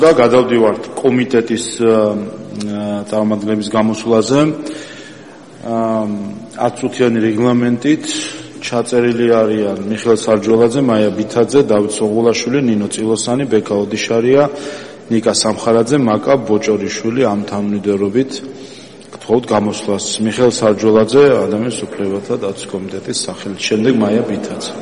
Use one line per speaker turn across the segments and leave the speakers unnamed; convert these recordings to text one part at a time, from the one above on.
და გადავდივართ კომიტეტის წარმომადგენლების გამოსვლაზე. 10 წუთიანი რეგლამენტით ჩაწერილი არიან მიხეილ სარჯველაძე, მაია ბითაძე, დავით სოღულაშვილი, ნინო წილოსანი, ბეკა ოდიშარია, ნიკა სამხარაძე, მაკა ბოჭორიშვილი. ამ თანმიმდევრობით გთხოვთ გამოსვლას მიხეილ სარჯველაძე, ადამიანის უფლებათა დაცვის კომიტეტის სახელით, შემდეგ მაია ბითაძე.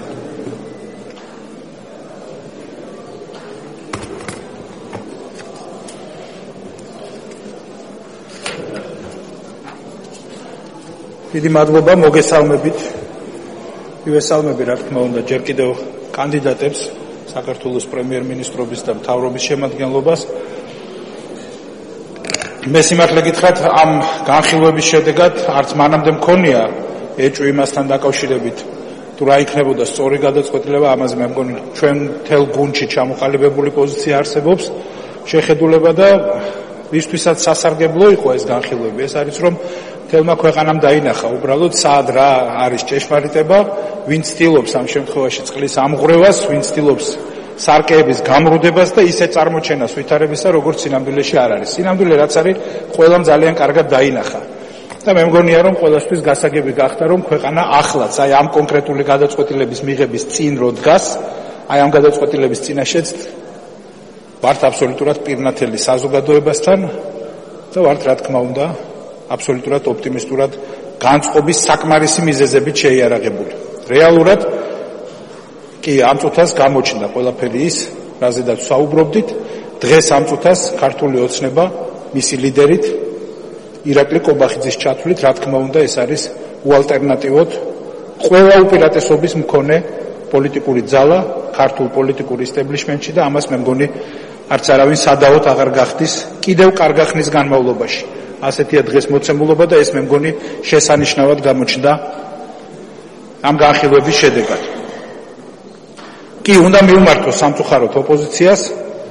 დიდი მადლობა მოგესალმებით. მივესალმები რა თქმა უნდა ჯერ კიდევ კანდიდატებს საქართველოს პრემიერ-მინისტრობის და მთავრობის შემადგენლობას. მე სიმართლე გითხრათ, ამ განხილვების შედეგად არც მანამდე მქონია ეჭვი იმასთან დაკავშირებით თუ რა იქნებოდა სწორი გადაწყვეტილება, ამაზე მე მგონი ჩვენ მთელ გუნდში ჩამოყალიბებული პოზიცია არსებობს, შეხედულება და ვისთვისაც სასარგებლო იყო ეს განხილვები. ეს არის რომ თელმა ქვეყანამ დაინახა უბრალოდ სად რა არის ჭეშმარიტება, ვინ ცდილობს ამ შემთხვევაში წყლის ამღვრევას, ვინ ცდილობს სარკეების გამრუდებას და ისე წარმოჩენას ვითარებისა, როგორც სინამდვილეში არ არის. სინამდვილე რაც არის, ყველამ ძალიან კარგად დაინახა. და მე მგონია რომ ყველასთვის გასაგები გახდა რომ ქვეყანა ახლაც აი ამ კონკრეტული გადაწყვეტილების მიღების წინ რო დგას, აი ამ გადაწყვეტილების წინაშეც ვართ აბსოლუტურად პირნათელი საზოგადოებასთან და ვართ რა თქმა უნდა აბსოლუტურად ოპტიმისტურად განწყობის საკმარისი მიზეზებით შეიარაღებული. რეალურად კი ამ წუთას გამოჩნდა ყველაფერი ის, რაზედაც საუბრობდით. დღეს ამ წუთას ქართული ოცნება მისი ლიდერით ირაკლი კობახიძის ჩათვლით, რა თქმა უნდა, ეს არის უალტერნატივოდ ყველა უპირატესობის მქონე პოლიტიკური ძალა ქართულ პოლიტიკურ ისტაბლიშმენტში და ამას მე მგონი არც არავინ სადავოდ აღარ გახდის კიდევ კარგა ხნის განმავლობაში. ასეთია დღეს მოცემულობა და ეს მე მგონი შესანიშნავად გამოჩნდა ამ განხილვების შედეგად. კი, უნდა მივმართოს სამწუხაროდ ოპოზიციას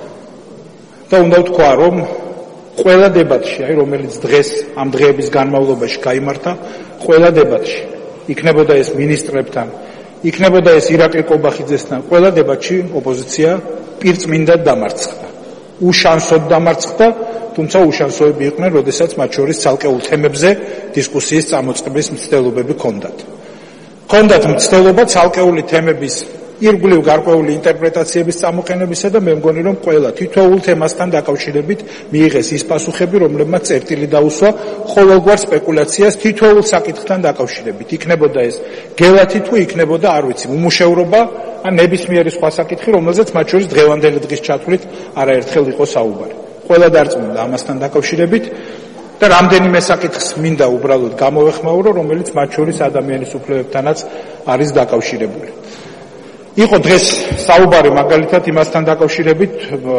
და უნდა ვთქვა, რომ ყველა დებატში, რომელიც დღეს ამ დღეების განმავლობაში გაიმართა, ყველა დებატში, იქნებოდა ეს მინისტრებთან, იქნებოდა ეს ირაკლი კობახიძესთან, ყველა დებატში ოპოზიცია პირწმინდად დამარცხდა. უშანსოდ დამარცხდა, თუმცა უშანსოები იყვნენ, როდესაც მათ შორის ცალკეულ თემებზე დისკუსიის წამოწყების მცდელობები ჰქონდათ. ჰქონდათ მცდელობა ცალკეული თემების ირგვლივ გარკვეული ინტერპრეტაციების წამოყენებისა და მე მგონი რომ ყველა თითოეულ თემასთან დაკავშირებით მიიღეს ის პასუხები, რომლებმაც წერტილი დაუსვა ყოველგვარ სპეკულაციას თითოეულ საკითხთან დაკავშირებით. იქნებოდა ეს გელათი თუ იქნებოდა არ ვიცი, უმუშევრობა ან ნებისმიერი სხვა საკითხი, რომელზეც მათ შორის დღევანდელი დღის ჩათვლით არაერთხელ იყო საუბარი. ყველა დარწმუნდა ამასთან დაკავშირებით და რამდენიმე საკითხს მინდა უბრალოდ გამოვეხმაურო, რომელიც მათ შორის ადამიანის უფლებებთანაც არის დაკავშირებული. იყო დღეს საუბარი მაგალითად იმასთან დაკავშირებით,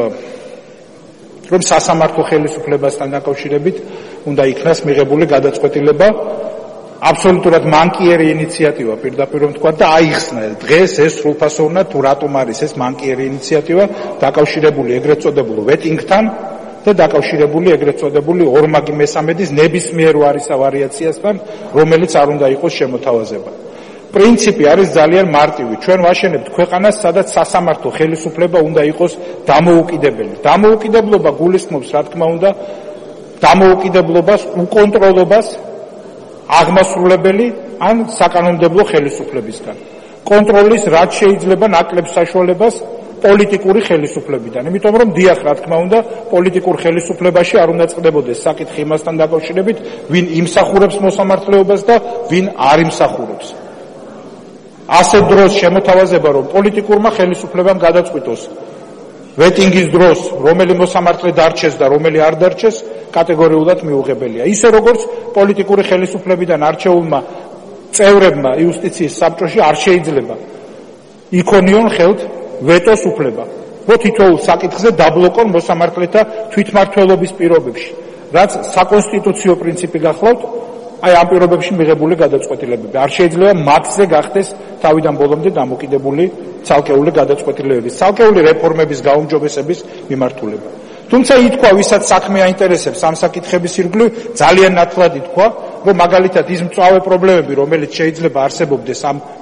რომ სასამართლო ხელისუფლებასთან დაკავშირებით უნდა იქნას მიღებული გადაწყვეტილება, აბსოლუტურად მანკიერი ინიციატივა პირდაპირ რომ თქვა და აიხსნა დღეს ეს სრულფასოვნად თუ რატომ არის ეს მანკიერი ინიციატივა დაკავშირებული ეგრეთ წოდებულ ვეტინგთან და დაკავშირებული ეგრეთ წოდებული ორმაგი მესამედის ნებისმიერ ვარიაციასთან, რომელიც არ უნდა იყოს შემოთავაზება. პრინციპი არის ძალიან მარტივი. ჩვენ ვაშენებთ ქვეყანას, სადაც სასამართლო ხელისუფლება უნდა იყოს დამოუკიდებელი. დამოუკიდებლობა გულისხმობს, რა თქმა უნდა, დამოუკიდებლობას, უკონტროლობას აღმასრულებელი ან საკანონმდებლო ხელისუფლებისგან. კონტროლის რაც შეიძლება ნაკლებ საშუალებას პოლიტიკური ხელისუფლებიდან. იმიტომ რომ დიახ, რა თქმა უნდა, პოლიტიკურ ხელისუფლებაში არ უნდა წყდებოდეს საკითხი იმასთან დაკავშირებით, ვინ იმსახურებს მოსამართლეობას და ვინ არ იმსახურებს. ასეთ დროს შემოთავაზება, რომ პოლიტიკურმა ხელისუფლებამ გადაწყვიტოს ვეტინგის დროს, რომელი მოსამართლე დარჩეს და რომელი არ დარჩეს, კატეგორიულად მიუღებელია. ისე როგორც პოლიტიკური ხელისუფლებიდან არჩეულმა წევრებმა იუსტიციის საბჭოში არ შეიძლება იქონიონ ხელთ ვეტოს უფლება, რომ თითოეულ საკითხზე დაბლოკონ მოსამართლეთა თვითმმართველობის პირობებში, რაც საკონსტიტუციო პრინციპი გახლავთ, აი ამ პირობებში მიღებული გადაწყვეტილებები. არ შეიძლება მათზე გახდეს თავიდან ბოლომდე დამოკიდებული ცალკეული გადაწყვეტილებების, ცალკეული რეფორმების გაუმჯობესების მიმართულება. თუმცა ითქვა, ვისაც საქმე აინტერესებს ამ საკითხების ირგვლივ, ძალიან ნათლად ითქვა, რომ მაგალითად ის მწვავე პრობლემები, რომელიც შეიძლება არსებობდეს ამ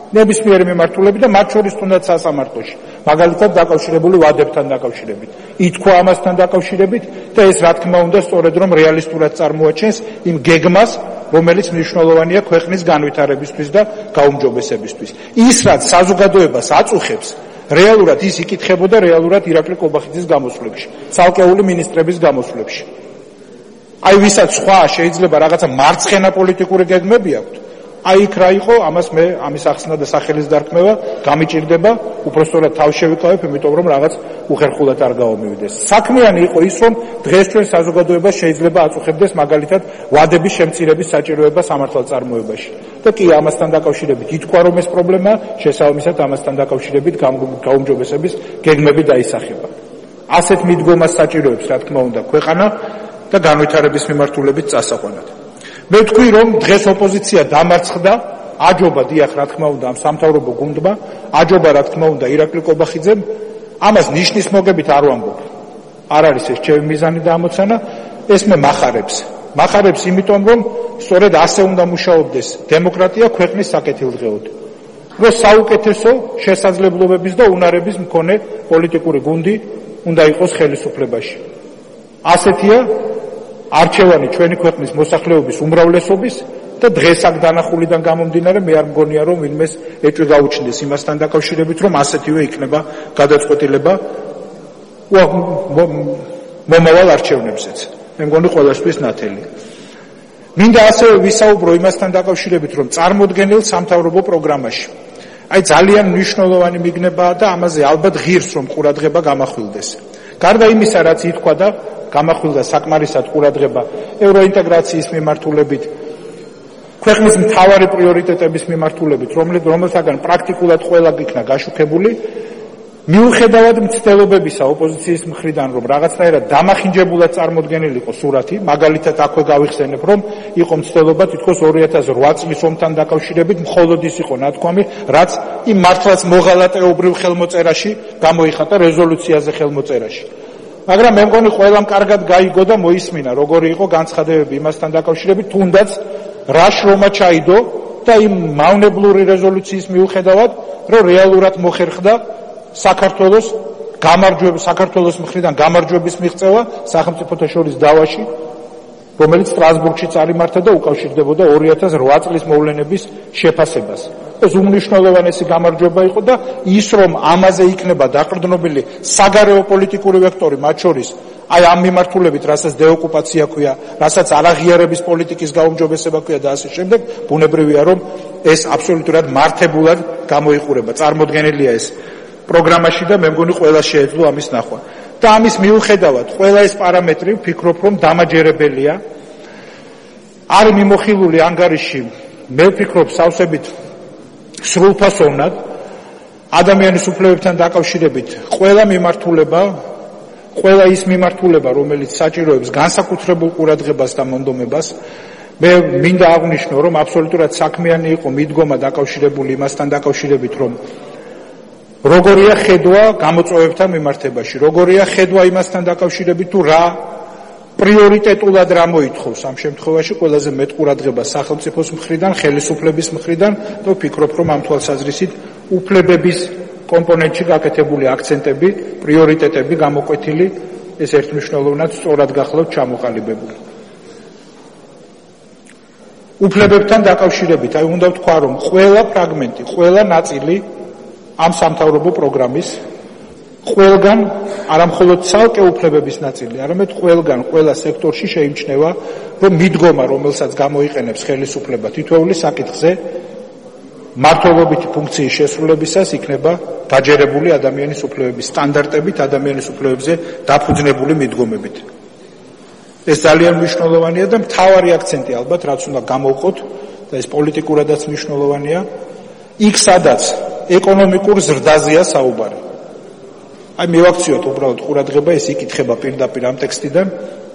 ნებისმიერი მიმართულებით და მათ შორის თუნდაც სასამართლოში, მაგალითად დაკავშირებული ვადებთან დაკავშირებით, ითქვა ამასთან დაკავშირებით და ეს რა თქმა უნდა სწორედ რომ რეალისტურად წარმოაჩენს იმ გეგმას, რომელიც მნიშვნელოვანია ქვეყნის განვითარებისთვის და გაუმჯობესებისთვის. ის რაც საზოგადოებას აწუხებს, რეალურად ის იკითხებოდა რეალურად ირაკლი კობახიძის გამოსვლებში, ცალკეული მინისტრების გამოსვლებში. აი ვისაც სხვა შეიძლება რაღაცა მარცხენა პოლიტიკური გეგმები აქვს, აი იქ რა იყო, ამას მე ამის ახსნა და სახელის დარქმევა გამიჭირდება, უпростоრად თავ შევიკავებ, იმიტომ რომ რაღაც უხერხულად არ გავამივიდეს. საქმიანი იყო ის, რომ დღეს ჩვენ საზოგადოებას შეიძლება აწუხებდეს მაგალითად ვადების შემცირების საჭიროება სამართალწარმოებაში. და კი ამასთან დაკავშირებით ითქვა რომ ეს პრობლემაა, შესაბამისად ამასთან დაკავშირებით გაუმჯობესების გეგმები დაისახება. ასეთ მიდგომას საჭიროებს, რა თქმა უნდა, ქვეყანა და განვითარების მიმართულებით წასაყვანად. მე ვთქვი რომ დღეს ოპოზიცია დამარცხდა, აჯობა დიახ რა თქმა უნდა ამ სამთავრობო გუნდმა, აჯობა რა თქმა უნდა ირაკლი კობახიძემ, ამას ნიშნის მოგებით არ ვამბობ. არ არის ეს ჩემი მიზანი და ამოცანა, ეს მე მახარებს იმიტომ რომ სწორედ ასე უნდა მუშაობდეს დემოკრატია ქვეყნის საკეთილდღეოდ. რომ საუკეთესო შესაძლებლობების და უნარების მქონე პოლიტიკური გუნდი უნდა იყოს ხელისუფლებაში. ასეთია არჩევანი ჩვენი ქვეყნის მოსახლეობის უმრავლესობის და დღეს აქ დანახულიდან გამომდინარე მე არ მგონია რომ ვინმეს ეჭვი გაუჩნდეს იმასთან დაკავშირებით რომ ასეთივე იქნება გადაწყვეტილება მომავალ არჩევნებზეც. მე მგონი ყველასთვის ნათელი. მინდა ასევე ვისაუბრო იმასთან დაკავშირებით რომ წარმოდგენილ სამთავრობო პროგრამაში აი ძალიან მნიშვნელოვანი მიგნებაა და ამაზე ალბათ ღირს რომ ყურადღება გამახვილდეს. გარდა იმისა რაც ითქვა და გამახვილდა საკმარისად ყურადღება ევროინტეგრაციის მიმართულებით, ქვეყნის მთავარი პრიორიტეტების მიმართულებით, რომელთაგან პრაქტიკულად ყველა იქნა გაშუქებული, მიუხედავად მცდელობებისა ოპოზიციის მხრიდან, რომ რაღაცნაირად დამახინჯებულად წარმოდგენილი იყო სურათი, მაგალითად აქვე გავიხსენებ, რომ იყო მცდელობა თითქოს 2008 წლის ომთან დაკავშირებით, მხოლოდ ის იყო ნათქვამი, რაც იმ მართლაც მოღალატეობრივ ხელმოწერაში გამოიხატა რეზოლუციაზე ხელმოწერაში. მაგრამ მე მგონი ყველამ კარგად გაიგო და მოისმინა, როგორი იყო განცხადებები იმასთან დაკავშირებით, თუნდაც რა შრომა ჩაიდო და იმ მავნებლური რეზოლუციის მიუხედავად, რომ რეალურად მოხერხდა საქართველოს მხრიდან გამარჯვების მიღწევა სახელმწიფოთა შორის დავაში, რომელიც სტრასბურგში წარიმართა და უკავშირდებოდა 2008 წლის მოვლენების შეფასებას. ეს უმნიშვნელოვანესი გამარჯვება იყო და ის რომ ამაზე იქნება დაყრდნობილი საგარეო პოლიტიკური ვექტორი, მათ შორის აი ამ მიმართულებით, რასაც დეოკუპაცია ქვია, რასაც არაღიარების პოლიტიკის გაუმჯობესება ქვია და ასე შემდეგ, ბუნებრივია რომ ეს აბსოლუტურად მართებულად გამოიყურება. წარმოდგენილია ეს პროგრამაში და მე მგონი ყველა შეეძლო ამის ნახვა. და ამის მიუხედავად ყველა ეს პარამეტრი ვფიქრობ რომ დამაჯერებელია. არის მიმოხილული ანგარიში, მე ვფიქრობ სავსებით სრულფასოვნად ადამიანის უფლებებთან დაკავშირებით ყველა ის მიმართულება, რომელიც საჭიროებს განსაკუთრებულ ყურადღებას და მონდომებას. მე მინდა აღვნიშნო, რომ აბსოლუტურად საქმიანი იყო მიდგომა დაკავშირებული იმასთან დაკავშირებით, რომ როგორია ხედვა გამოწვევებთან მიმართებაში, როგორია ხედვა იმასთან დაკავშირებით, თუ რა პრიორიტეტულად რა მოითხოვს ამ შემთხვევაში ყველაზე მეტ ყურადღებას სახელმწიფოს მხრიდან, ხელისუფლების მხრიდან და ვფიქრობ, რომ ამ თვალსაზრისით უფლებების კომპონენტში გაკეთებული აქცენტები, პრიორიტეტები გამოკვეთილი, ეს ერთმნიშვნელოვნად სწორად გახლავთ ჩამოყალიბებული. უფლებებთან დაკავშირებით, აი უნდა ვთქვა, რომ ყველა ფრაგმენტი, ყველა ნაწილი ამ სამთავრობო პროგრამის ყველგან არამხოლოდ ცალკე უფლებების ნაწილი, არამედ ყველგან, ყველა სექტორში შეიმჩნევა, რომ მიდგომა, რომელსაც გამოიყენებს ხელისუფლება თითოეული საკითხზე, მართლობითი ფუნქციის შესრულებისას იქნება გაჯერებული ადამიანის უფლებების სტანდარტებით, ადამიანის უფლებებზე დაფუძნებული მიდგომებით. ეს ძალიან მნიშვნელოვანია და მთავარი აქცენტი ალბათ, რაც უნდა გამოვყოთ და ეს პოლიტიკურადაც მნიშვნელოვანია, იქ სადაც ეკონომიკურ ზრდაზეა საუბარი. აი მივაქციოთ უბრალოდ ყურადღება, ეს იკითხება პირდაპირ ამ ტექსტიდან.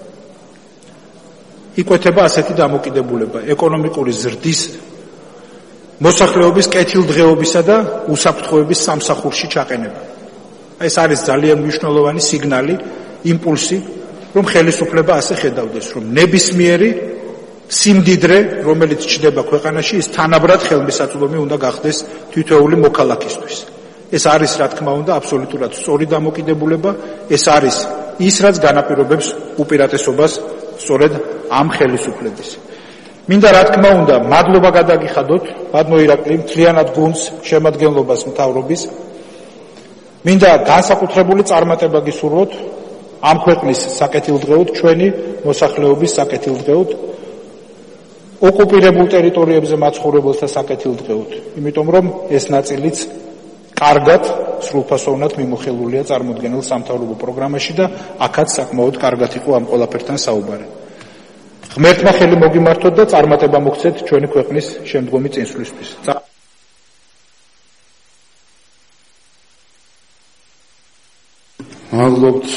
იკვეთება ასეთი დამოკიდებულება: ეკონომიკური ზრდის, მოსახლეობის კეთილდღეობისა და უსაფრთხოების სამსახურში ჩაყენება. ეს არის ძალიან მნიშვნელოვანი სიგნალი, იმპულსი, რომ ხელისუფლება ასე ხედავდეს, რომ ნებისმიერი სიმდიდრე, რომელიც ჩნდება ქვეყანაში, ის თანაბრად ხელმისაწვდომი უნდა გახდეს თითოეული მოქალაქისთვის. ეს არის, რა თქმა უნდა, აბსოლუტურად სწორი დამოკიდებულება, ეს არის ის, რაც განაპირობებს უპირატესობას სწორედ ამ ხელისუფლების. მინდა, რა თქმა უნდა, მადლობა გადაგიხადოთ ბატონო ირაკლი მთლიანად გუნდს შემადგენლობას მთავრობის. მინდა განსაკუთრებული წარმატება გისურვოთ ამ ქვეყნის საკეთილდღეოდ, ჩვენი მოსახლეობის საკეთილდღეოდ, ოკუპირებულ ტერიტორიებზე მაცხოვრებელთა საკეთილდღეოდ, იმიტომ რომ ეს ნაწილიც კარგად, სრულფასოვნად მიმოხილულია წარმოდგენილ სამთავრობო პროგრამაში და აქაც საკმაოდ კარგად იყო ამ ყველაფერთან საუბარი. ღმერთმა ხელი მოგიმართოთ და წარმატება მოგცეთ ჩვენი ქვეყნის შემდგომი წინსვლისთვის.
მადლობთ